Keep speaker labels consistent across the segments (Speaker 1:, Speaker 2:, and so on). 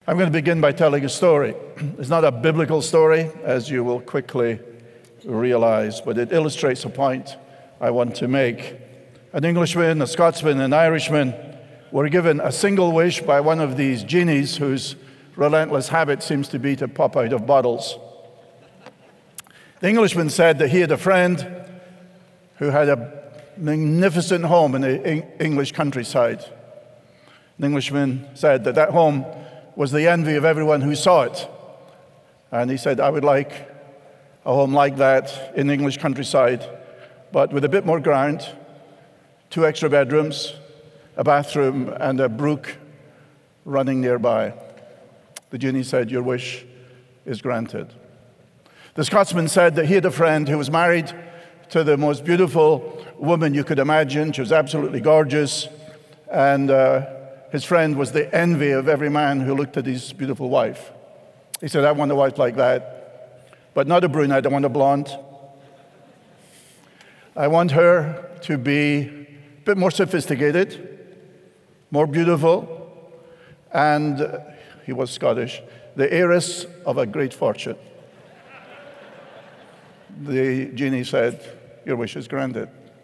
Speaker 1: I'm going to begin by telling a story. It's not a biblical story, as you will quickly realize, but it illustrates a point I want to make. An Englishman, a Scotsman, and an Irishman were given a single wish by one of these genies whose relentless habit seems to be to pop out of bottles. The Englishman said that he had a friend who had a magnificent home in the English countryside. The Englishman said that that home was the envy of everyone who saw it. And he said, I would like a home like that in the English countryside, but with a bit more ground, 2 extra bedrooms, a bathroom, and a brook running nearby. The genie said, your wish is granted. The Scotsman said that he had a friend who was married to the most beautiful woman you could imagine. She was absolutely gorgeous, and his friend was the envy of every man who looked at his beautiful wife. He said, I want a wife like that, but not a brunette, I want a blonde. I want her to be a bit more sophisticated, more beautiful, and he was Scottish, the heiress of a great fortune. The genie said, your wish is granted.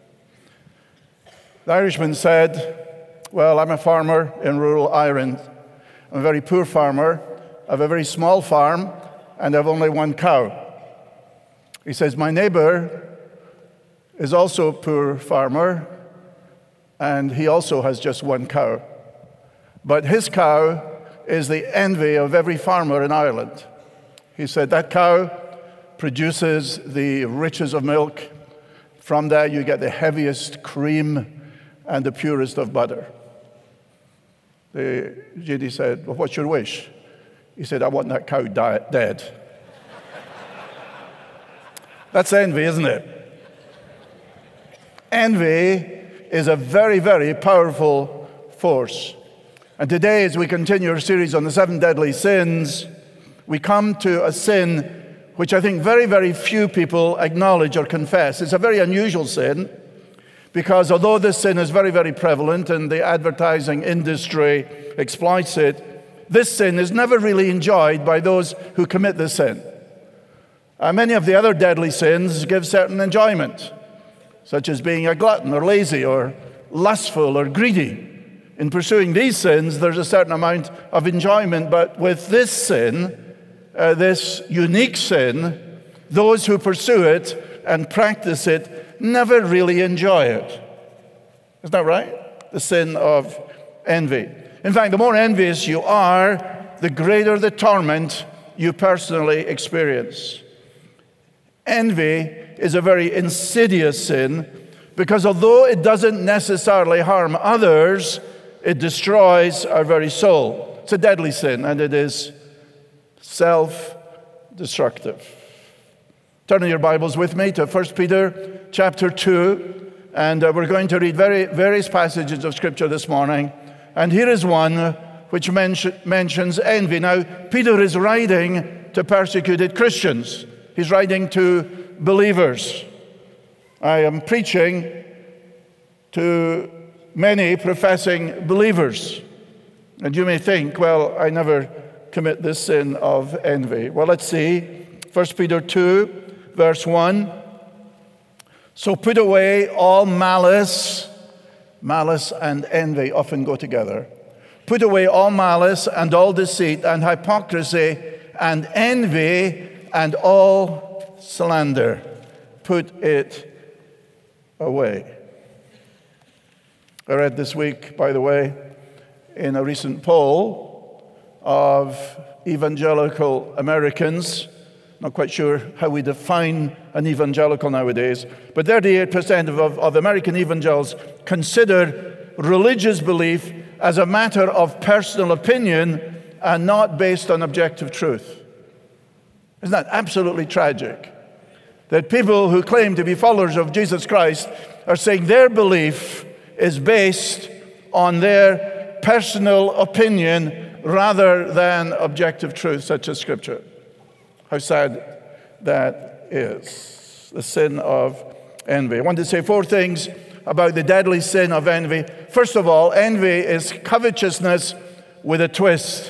Speaker 1: The Irishman said, well, I'm a farmer in rural Ireland. I'm a very poor farmer. I have a very small farm, and I have only 1 cow. He says, my neighbor is also a poor farmer, and he also has just 1 cow. But his cow is the envy of every farmer in Ireland. He said, that cow produces the riches of milk. From that, you get the heaviest cream and the purest of butter. The genie said, well, what's your wish? He said, I want that cow dead. That's envy, isn't it? Envy is a very, very powerful force. And today, as we continue our series on the 7 deadly sins, we come to a sin which I think very, very few people acknowledge or confess. It's a very unusual sin, because although this sin is very, very prevalent and the advertising industry exploits it, this sin is never really enjoyed by those who commit this sin. Many of the other deadly sins give certain enjoyment, such as being a glutton or lazy or lustful or greedy. In pursuing these sins, there's a certain amount of enjoyment, but with this sin, this unique sin, those who pursue it and practice it never really enjoy it. Isn't that right? The sin of envy. In fact, the more envious you are, the greater the torment you personally experience. Envy is a very insidious sin because although it doesn't necessarily harm others, it destroys our very soul. It's a deadly sin, and it is self-destructive. Turn in your Bibles with me to 1 Peter chapter 2, and we're going to read various passages of Scripture this morning. And here is one which mentions envy. Now, Peter is writing to persecuted Christians. He's writing to believers. I am preaching to many professing believers. And you may think, well, I never commit this sin of envy. Well, let's see. 1 Peter 2, verse 1. So put away all malice. Malice and envy often go together. Put away all malice and all deceit and hypocrisy and envy and all slander. Put it away. I read this week, by the way, in a recent poll of evangelical Americans. Not quite sure how we define an evangelical nowadays, but 38% of American evangelicals consider religious belief as a matter of personal opinion and not based on objective truth. Isn't that absolutely tragic? That people who claim to be followers of Jesus Christ are saying their belief is based on their personal opinion rather than objective truth such as Scripture. How sad that is. The sin of envy. I want to say 4 things about the deadly sin of envy. First of all, envy is covetousness with a twist.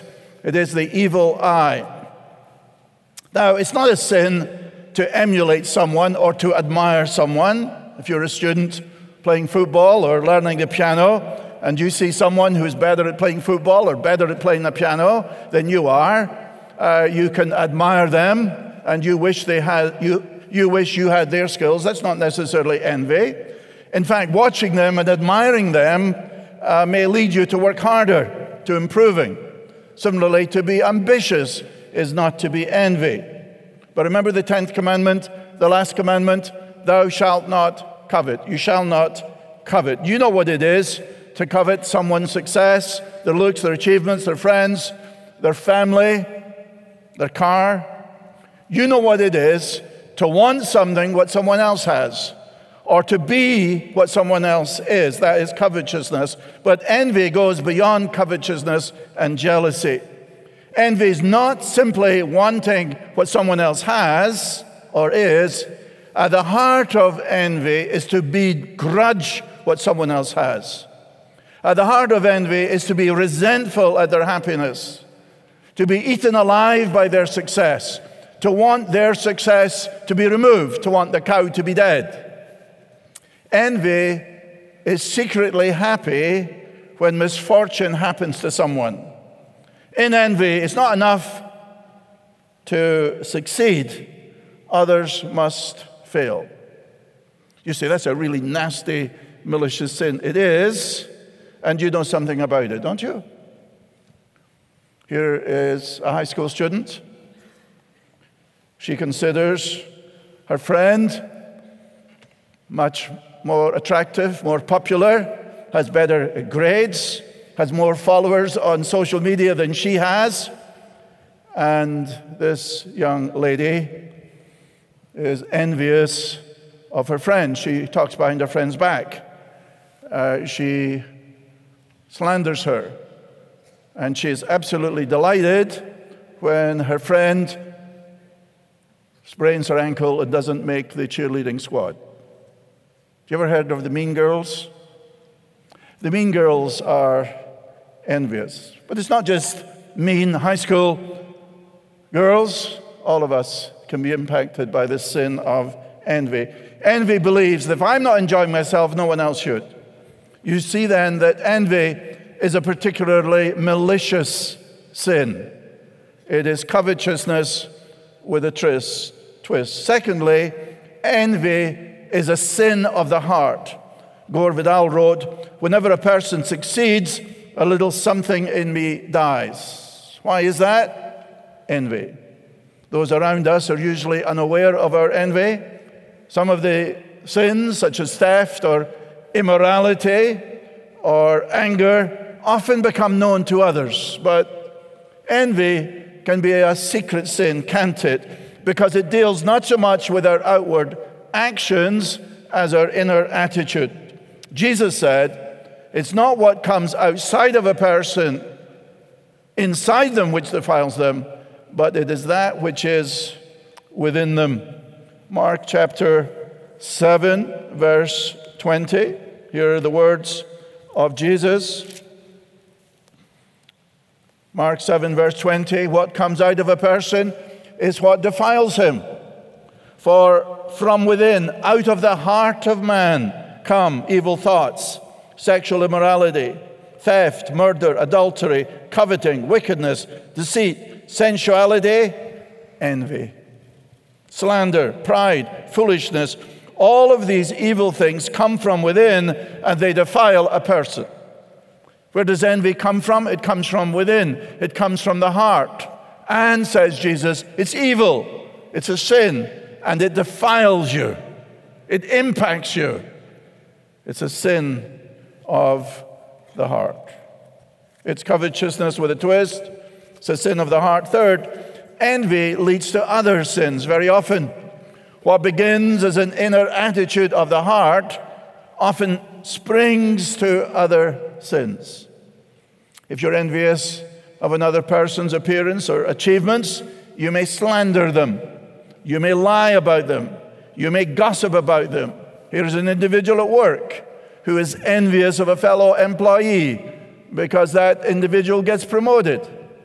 Speaker 1: It is the evil eye. Now, it's not a sin to emulate someone or to admire someone. If you're a student playing football or learning the piano, and you see someone who's better at playing football or better at playing the piano than you are, you can admire them, and you wish you wish you had their skills. That's not necessarily envy. In fact, watching them and admiring them may lead you to work harder, to improving. Similarly, to be ambitious is not to be envy. But remember the 10th commandment, the last commandment, thou shalt not covet. You shall not covet. You know what it is to covet someone's success, their looks, their achievements, their friends, their family, their car. You know what it is to want something what someone else has, or to be what someone else is. That is covetousness. But envy goes beyond covetousness and jealousy. Envy is not simply wanting what someone else has or is. At the heart of envy is to begrudge what someone else has. At the heart of envy is to be resentful at their happiness, to be eaten alive by their success, to want their success to be removed, to want the cow to be dead. Envy is secretly happy when misfortune happens to someone. In envy, it's not enough to succeed. Others must fail. You say, that's a really nasty, malicious sin. It is, and you know something about it, don't you? Here is a high school student. She considers her friend much more attractive, more popular, has better grades, has more followers on social media than she has. And this young lady is envious of her friend. She talks behind her friend's back. She slanders her. And she is absolutely delighted when her friend sprains her ankle and doesn't make the cheerleading squad. Have you ever heard of the Mean Girls? The Mean Girls are envious. But it's not just mean high school girls. All of us can be impacted by this sin of envy. Envy believes that if I'm not enjoying myself, no one else should. You see then that envy is a particularly malicious sin. It is covetousness with a twist. Secondly, envy is a sin of the heart. Gore Vidal wrote, whenever a person succeeds, a little something in me dies. Why is that? Envy. Those around us are usually unaware of our envy. Some of the sins, such as theft or immorality or anger, often become known to others. But envy can be a secret sin, can't it? Because it deals not so much with our outward actions as our inner attitude. Jesus said, it's not what comes outside of a person, inside them, which defiles them, but it is that which is within them. Mark chapter 7, verse 20. Here are the words of Jesus. Mark 7, verse 20. What comes out of a person is what defiles him. For from within, out of the heart of man, come evil thoughts, sexual immorality, theft, murder, adultery, coveting, wickedness, deceit, sensuality, envy, slander, pride, foolishness. All of these evil things come from within, and they defile a person. Where does envy come from? It comes from within. It comes from the heart. And, says Jesus, it's evil. It's a sin. And it defiles you. It impacts you. It's a sin of the heart. It's covetousness with a twist. It's a sin of the heart. Third, envy leads to other sins very often. What begins as an inner attitude of the heart often springs to other sins. If you're envious of another person's appearance or achievements, you may slander them. You may lie about them. You may gossip about them. Here's an individual at work who is envious of a fellow employee because that individual gets promoted.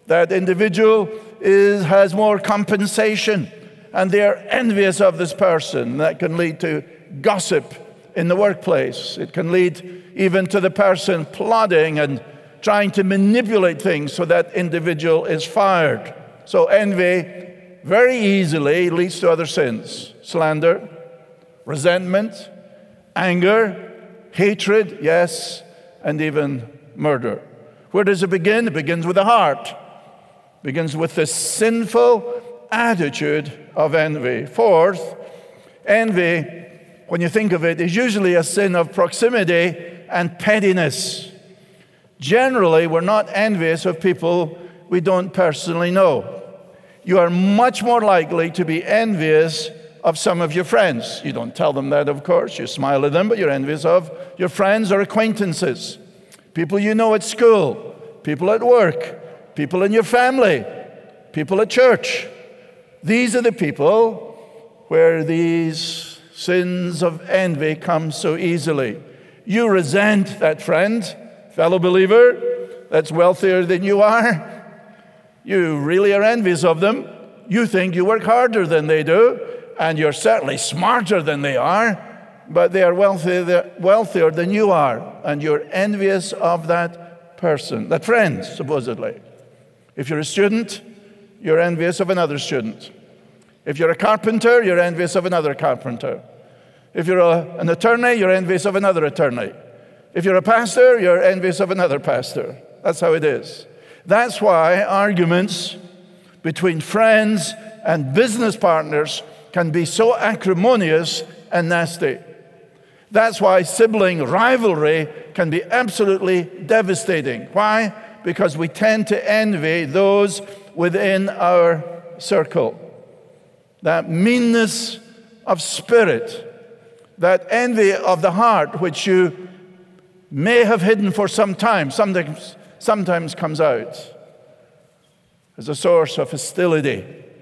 Speaker 1: That individual has more compensation, and they are envious of this person. That can lead to gossip in the workplace. It can lead even to the person plotting and trying to manipulate things so that individual is fired. So envy very easily leads to other sins: slander, resentment, anger, hatred, yes, and even murder. Where does it begin? It begins with the heart. It begins with the sinful attitude of envy. Fourth, envy, when you think of it, is usually a sin of proximity and pettiness. Generally, we're not envious of people we don't personally know. You are much more likely to be envious of some of your friends. You don't tell them that, of course. You smile at them, but you're envious of your friends or acquaintances, people you know at school, people at work, people in your family, people at church. These are the people where these sins of envy come so easily. You resent that friend, fellow believer, that's wealthier than you are. You really are envious of them. You think you work harder than they do, and you're certainly smarter than they are, but they are wealthier than you are, and you're envious of that person, that friend, supposedly. If you're a student, you're envious of another student. If you're a carpenter, you're envious of another carpenter. If you're an attorney, you're envious of another attorney. If you're a pastor, you're envious of another pastor. That's how it is. That's why arguments between friends and business partners can be so acrimonious and nasty. That's why sibling rivalry can be absolutely devastating. Why? Because we tend to envy those within our circle. That meanness of spirit, that envy of the heart, which you may have hidden for some time, sometimes comes out as a source of hostility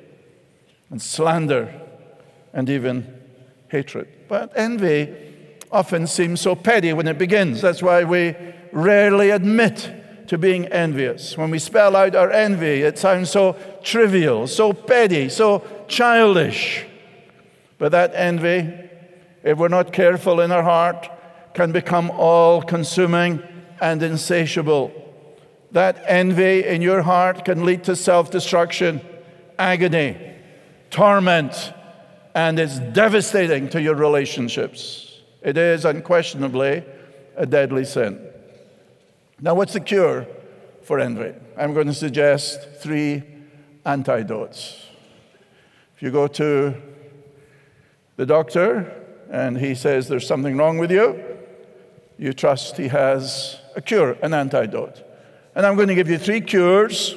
Speaker 1: and slander and even hatred. But envy often seems so petty when it begins. That's why we rarely admit to being envious. When we spell out our envy, it sounds so trivial, so petty, so childish. But that envy, if we're not careful in our heart, can become all-consuming and insatiable. That envy in your heart can lead to self-destruction, agony, torment, and it's devastating to your relationships. It is unquestionably a deadly sin. Now, what's the cure for envy? I'm going to suggest 3 antidotes. If you go to the doctor and he says there's something wrong with you, you trust he has a cure, an antidote. And I'm going to give you 3 cures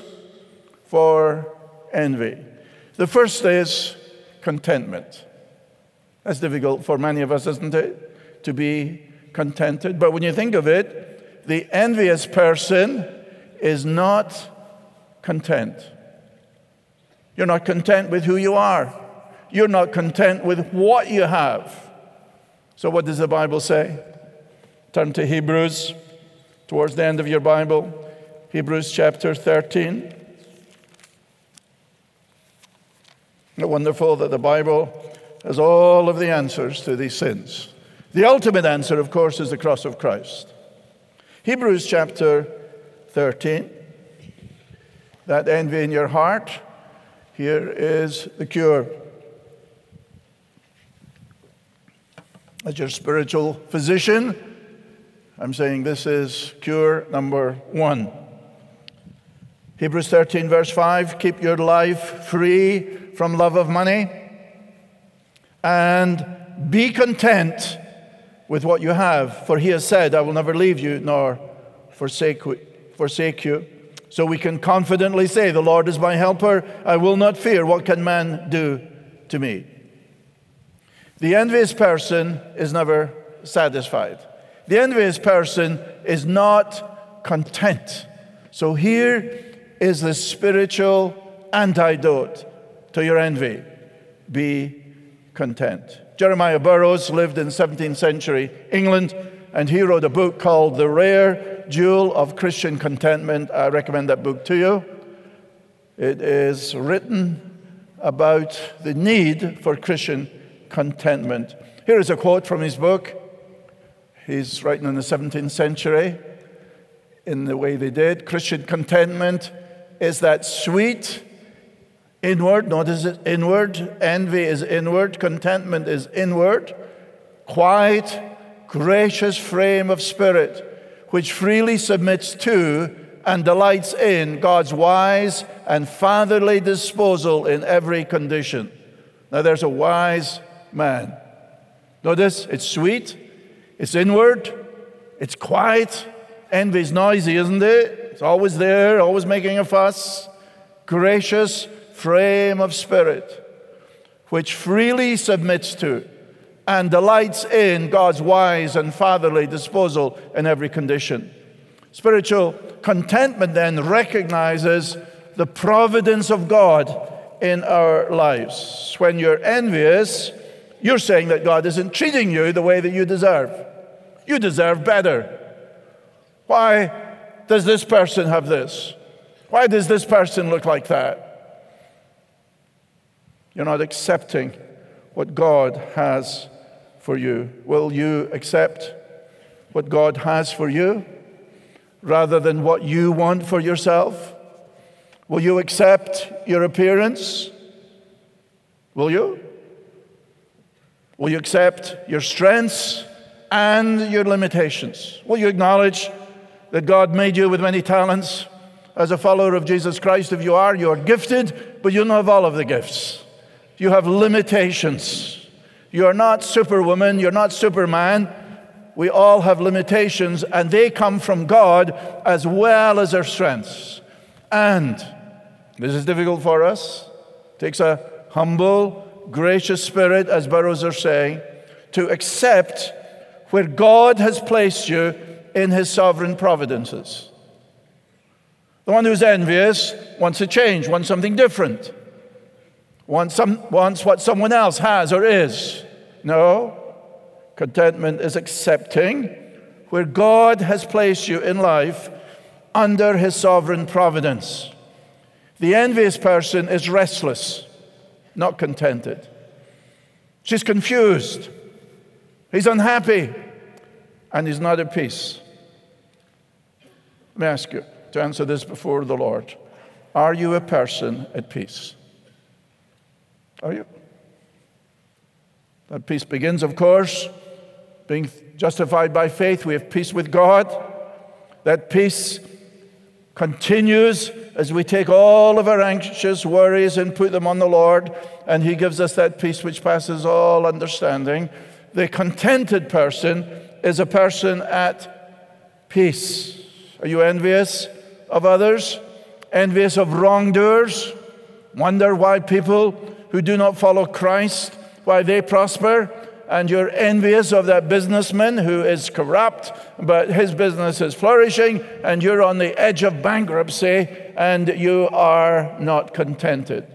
Speaker 1: for envy. The first is contentment. That's difficult for many of us, isn't it? To be contented. But when you think of it, the envious person is not content. You're not content with who you are. You're not content with what you have. So what does the Bible say? Turn to Hebrews, towards the end of your Bible. Hebrews chapter 13. Isn't it wonderful that the Bible has all of the answers to these sins? The ultimate answer, of course, is the cross of Christ. Hebrews chapter 13. That envy in your heart, here is the cure. As your spiritual physician, I'm saying this is cure number 1. Hebrews 13, verse 5, keep your life free from love of money and be content with what you have. For he has said, I will never leave you nor forsake you. So we can confidently say, the Lord is my helper. I will not fear. What can man do to me? The envious person is never satisfied. The envious person is not content. So here is the spiritual antidote to your envy. Be content. Jeremiah Burroughs lived in 17th century England, and he wrote a book called The Rare Jewel of Christian Contentment. I recommend that book to you. It is written about the need for Christian contentment. Here is a quote from his book. He's writing in the 17th century in the way they did. Christian contentment is that sweet, inward, notice it, inward. Envy is inward. Contentment is inward. Quiet, gracious frame of spirit, which freely submits to and delights in God's wise and fatherly disposal in every condition. Now there's a wise man. Notice, it's sweet, it's inward, it's quiet. Envy's noisy, isn't it? It's always there, always making a fuss. Gracious frame of spirit, which freely submits to and delights in God's wise and fatherly disposal in every condition. Spiritual contentment then recognizes the providence of God in our lives. When you're envious, you're saying that God isn't treating you the way that you deserve. You deserve better. Why does this person have this? Why does this person look like that? You're not accepting what God has for you. Will you accept what God has for you rather than what you want for yourself? Will you accept your appearance? Will you? Will you accept your strengths and your limitations? Will you acknowledge that God made you with many talents? As a follower of Jesus Christ, if you are gifted, but you don't have all of the gifts. You have limitations. You are not superwoman, you're not superman. We all have limitations, and they come from God as well as our strengths. And this is difficult for us. It takes a humble, gracious spirit, as Burroughs are saying, to accept where God has placed you in his sovereign providences. The one who's envious wants a change, wants something different, wants what someone else has or is. No. Contentment is accepting where God has placed you in life under his sovereign providence. The envious person is restless, not contented. She's confused. He's unhappy, and he's not at peace. Let me ask you to answer this before the Lord. Are you a person at peace? Are you? That peace begins, of course, being justified by faith. We have peace with God. That peace continues as we take all of our anxious worries and put them on the Lord, and he gives us that peace which passes all understanding. The contented person is a person at peace. Are you envious of others? Envious of wrongdoers? Wonder why people who do not follow Christ, why they prosper? And you're envious of that businessman who is corrupt, but his business is flourishing, and you're on the edge of bankruptcy, and you are not contented.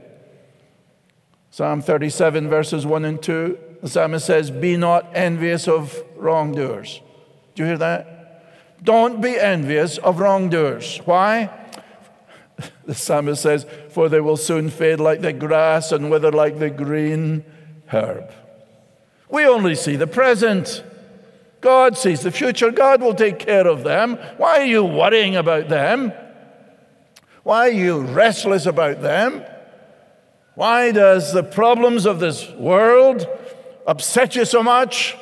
Speaker 1: Psalm 37, verses 1 and 2, the psalmist says, "Be not envious of wrongdoers." Do you hear that? Don't be envious of wrongdoers. Why? The psalmist says, "For they will soon fade like the grass and wither like the green herb." We only see the present. God sees the future. God will take care of them. Why are you worrying about them? Why are you restless about them? Why does the problems of this world upset you so much?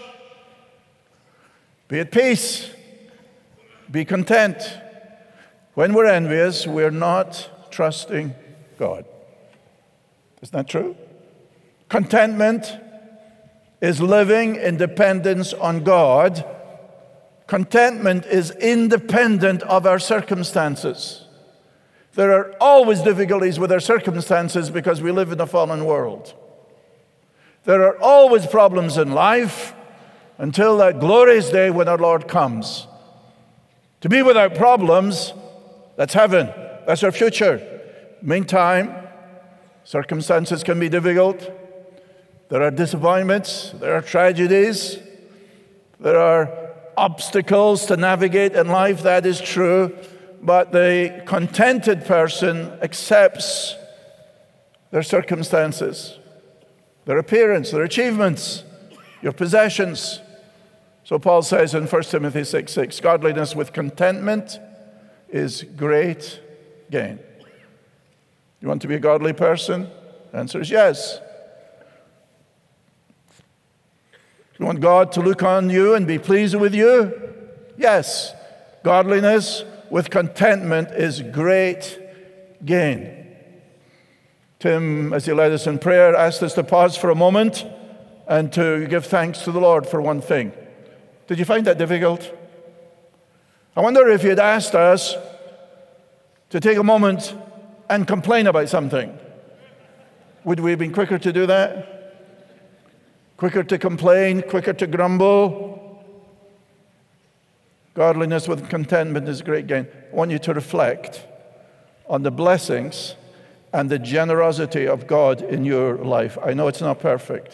Speaker 1: Be at peace. Be content. When we're envious, we're not trusting God. Isn't that true? Contentment is living in dependence on God. Contentment is independent of our circumstances. There are always difficulties with our circumstances because we live in a fallen world. There are always problems in life until that glorious day when our Lord comes. To be without problems, that's heaven. That's our future. Meantime, circumstances can be difficult. There are disappointments, there are tragedies, there are obstacles to navigate in life, that is true. but the contented person accepts their circumstances, their appearance, their achievements, your possessions. So Paul says in 1 Timothy 6:6, godliness with contentment is great gain. You want to be a godly person? The answer is yes. You want God to look on you and be pleased with you? Yes. Godliness with contentment is great gain. Tim, as he led us in prayer, asked us to pause for a moment and to give thanks to the Lord for one thing. Did you find that difficult? I wonder if you'd asked us to take a moment and complain about something. Would we have been quicker to do that? Quicker to complain, quicker to grumble? Godliness with contentment is great gain. I want you to reflect on the blessings and the generosity of God in your life. I know it's not perfect.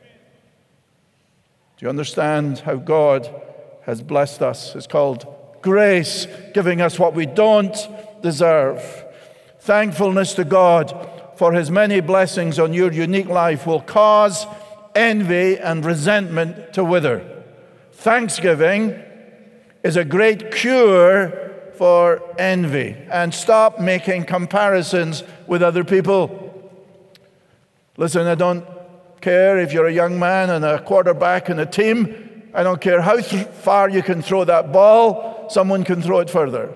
Speaker 1: Do you understand how God has blessed us? It's called grace, giving us what we don't deserve. Thankfulness to God for His many blessings on your unique life will cause envy and resentment to wither. Thanksgiving is a great cure for envy. And stop making comparisons with other people. Listen, I don't care if you're a young man and a quarterback in a team. I don't care how far you can throw that ball, someone can throw it further.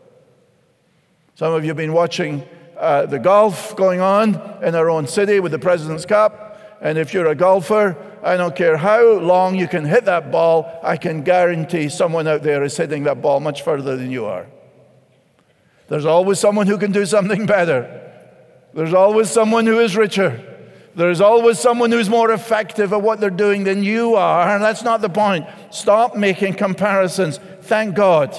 Speaker 1: Some of you have been watching the golf going on in our own city with the President's Cup. And if you're a golfer, I don't care how long you can hit that ball, I can guarantee someone out there is hitting that ball much further than you are. There's always someone who can do something better. There's always someone who is richer. There's always someone who's more effective at what they're doing than you are, and that's not the point. Stop making comparisons. Thank God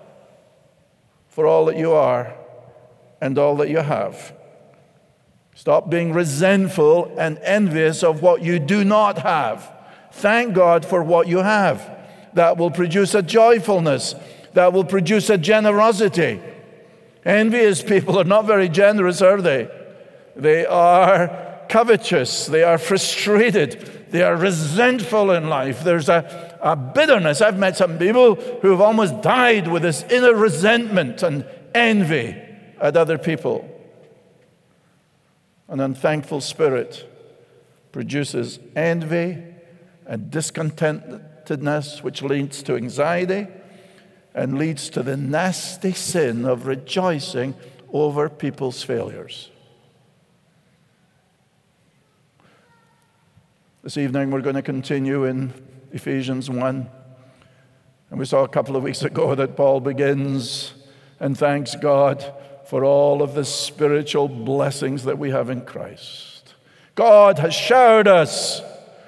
Speaker 1: for all that you are and all that you have. Stop being resentful and envious of what you do not have. Thank God for what you have. That will produce a joyfulness. That will produce a generosity. Envious people are not very generous, are they? They are covetous. They are frustrated. They are resentful in life. There's a bitterness. I've met some people who have almost died with this inner resentment and envy at other people. An unthankful spirit produces envy and discontentedness, which leads to anxiety and leads to the nasty sin of rejoicing over people's failures. This evening we're going to continue in Ephesians 1. And we saw a couple of weeks ago that Paul begins and thanks God for all of the spiritual blessings that we have in Christ. God has showered us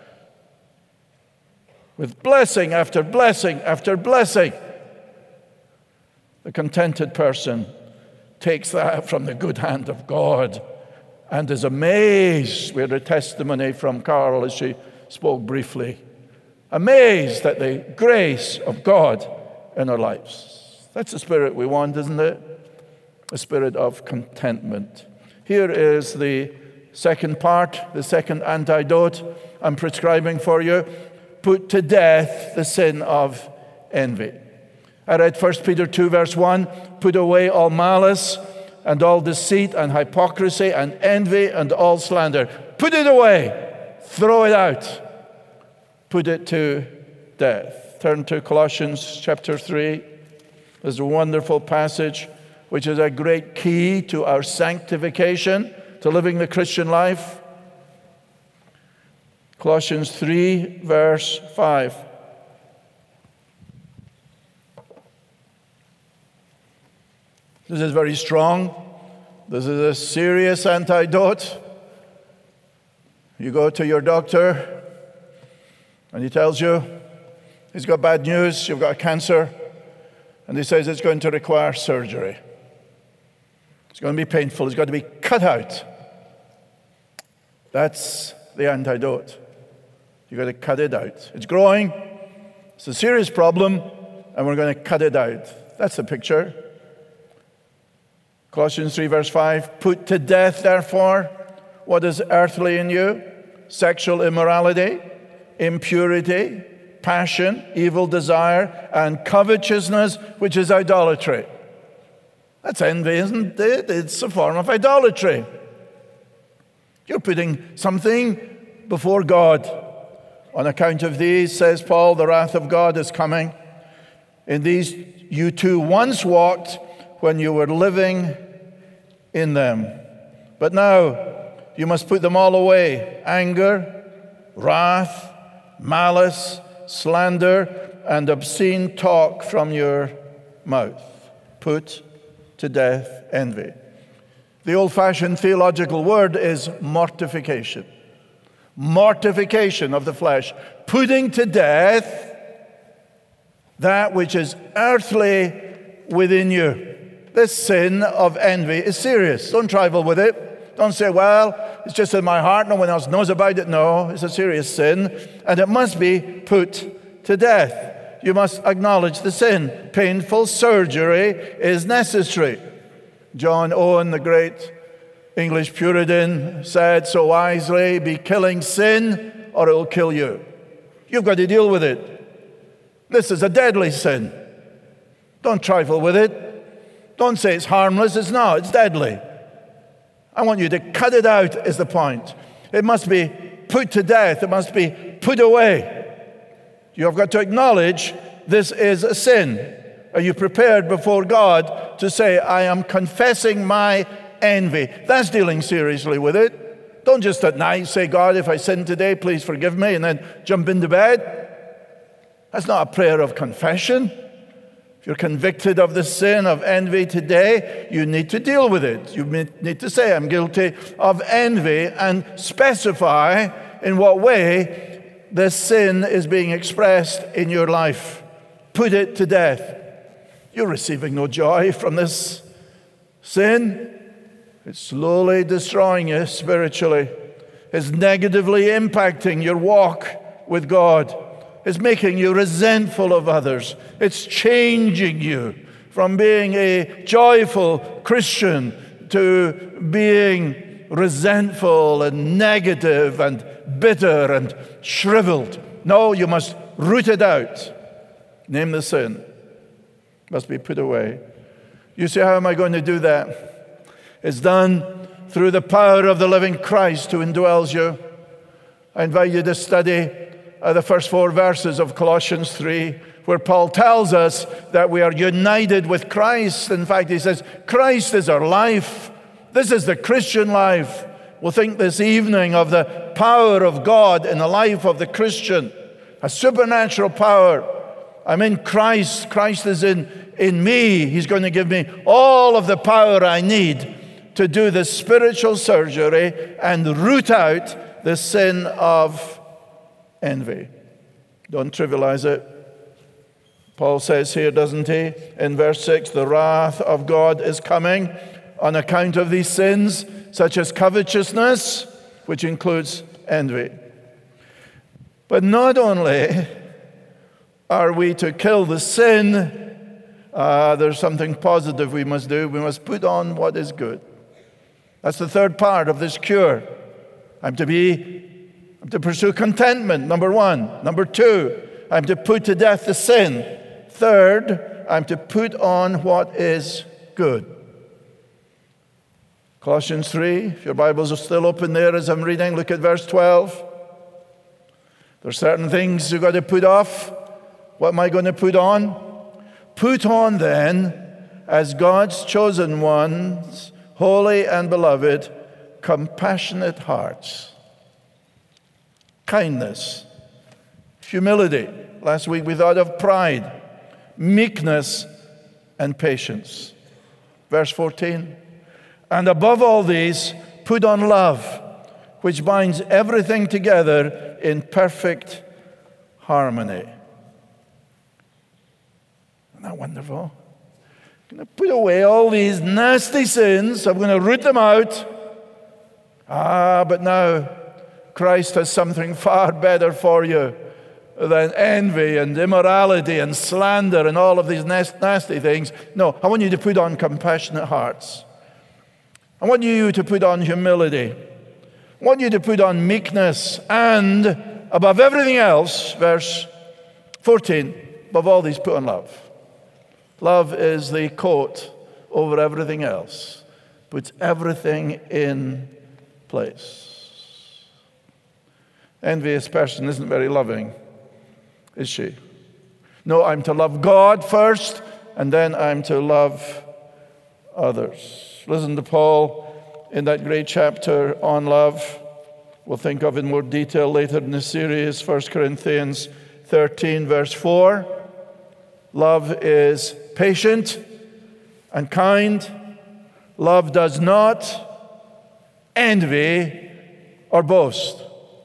Speaker 1: with blessing after blessing after blessing. The contented person takes that from the good hand of God and is amazed. We had a testimony from Carol as she spoke briefly. Amazed at the grace of God in our lives. That's the spirit we want, isn't it? A spirit of contentment. Here is the second part, the second antidote I'm prescribing for you. Put to death the sin of envy. I read 1 Peter 2 verse 1, put away all malice and all deceit and hypocrisy and envy and all slander. Put it away. Throw it out. Put it to death. Turn to Colossians chapter 3. There's a wonderful passage which is a great key to our sanctification, to living the Christian life. Colossians 3, verse 5. This is very strong. This is a serious antidote. You go to your doctor, and he tells you, he's got bad news, you've got cancer, and he says it's going to require surgery. It's going to be painful. It's got to be cut out. That's the antidote. You've got to cut it out. It's growing. It's a serious problem, and we're going to cut it out. That's the picture. Colossians 3 verse 5, put to death, therefore, what is earthly in you, sexual immorality, impurity, passion, evil desire, and covetousness, which is idolatry. That's envy, isn't it? It's a form of idolatry. You're putting something before God. On account of these, says Paul, the wrath of God is coming. In these you too once walked when you were living in them. But now you must put them all away: anger, wrath, malice, slander, and obscene talk from your mouth. Put to death envy. The old-fashioned theological word is mortification. Mortification of the flesh. Putting to death that which is earthly within you. This sin of envy is serious. Don't trifle with it. Don't say, well, it's just in my heart, no one else knows about it. No, it's a serious sin, and it must be put to death. You must acknowledge the sin. Painful surgery is necessary. John Owen, the great English Puritan, said so wisely, be killing sin or it will kill you. You've got to deal with it. This is a deadly sin. Don't trifle with it. Don't say it's harmless. It's not. It's deadly. I want you to cut it out is the point. It must be put to death. It must be put away. You have got to acknowledge this is a sin. Are you prepared before God to say, I am confessing my envy? That's dealing seriously with it. Don't just at night say, God, if I sin today, please forgive me, and then jump into bed. That's not a prayer of confession. If you're convicted of the sin of envy today, you need to deal with it. You need to say, I'm guilty of envy, and specify in what way this sin is being expressed in your life. Put it to death. You're receiving no joy from this sin. It's slowly destroying you spiritually. It's negatively impacting your walk with God. It's making you resentful of others. It's changing you from being a joyful Christian to being resentful and negative and bitter and shriveled. No, you must root it out. Name the sin. It must be put away. You say, how am I going to do that? It's done through the power of the living Christ who indwells you. I invite you to study the first 4 verses of Colossians 3, where Paul tells us that we are united with Christ. In fact, he says, Christ is our life. This is the Christian life. We'll think this evening of the power of God in the life of the Christian, a supernatural power. I'm in Christ. Christ is in me. He's going to give me all of the power I need to do the spiritual surgery and root out the sin of envy. Don't trivialize it. Paul says here, doesn't he, in verse 6, the wrath of God is coming on account of these sins, such as covetousness, which includes envy. But not only are we to kill the sin, there's something positive we must do. We must put on what is good. That's the third part of this cure. I'm to pursue contentment, number 1. Number 2, I'm to put to death the sin. Third, I'm to put on what is good. Colossians 3, if your Bibles are still open there as I'm reading, look at verse 12. There's certain things you've got to put off. What am I going to put on? Put on then, as God's chosen ones, holy and beloved, compassionate hearts, kindness, humility. Last week we thought of pride, meekness, and patience. Verse 14. And above all these, put on love, which binds everything together in perfect harmony. Isn't that wonderful? I'm going to put away all these nasty sins. I'm going to root them out. But now Christ has something far better for you than envy and immorality and slander and all of these nasty things. No, I want you to put on compassionate hearts. I want you to put on humility. I want you to put on meekness. And above everything else, verse 14, above all these, put on love. Love is the coat over everything else. Puts everything in place. Envious person isn't very loving, is she? No, I'm to love God first, and then I'm to love others. Listen to Paul in that great chapter on love. We'll think of in more detail later in the series, 1 Corinthians 13, verse 4. Love is patient and kind. Love does not envy or boast.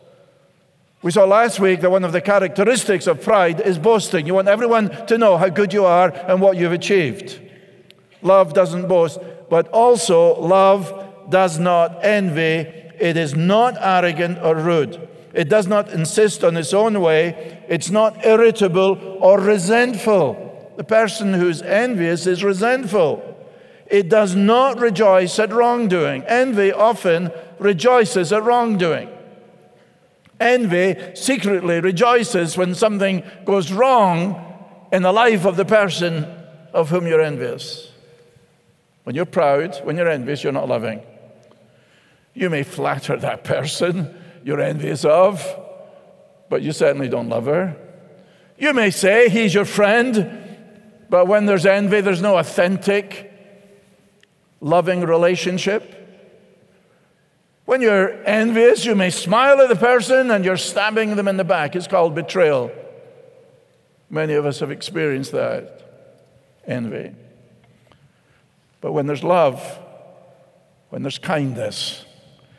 Speaker 1: We saw last week that one of the characteristics of pride is boasting. You want everyone to know how good you are and what you've achieved. Love doesn't boast, but also love does not envy. It is not arrogant or rude. It does not insist on its own way. It's not irritable or resentful. The person who's envious is resentful. It does not rejoice at wrongdoing. Envy often rejoices at wrongdoing. Envy secretly rejoices when something goes wrong in the life of the person of whom you're envious. When you're proud, when you're envious, you're not loving. You may flatter that person you're envious of, but you certainly don't love her. You may say he's your friend, but when there's envy, there's no authentic, loving relationship. When you're envious, you may smile at the person and you're stabbing them in the back. It's called betrayal. Many of us have experienced that. Envy. But when there's love, when there's kindness,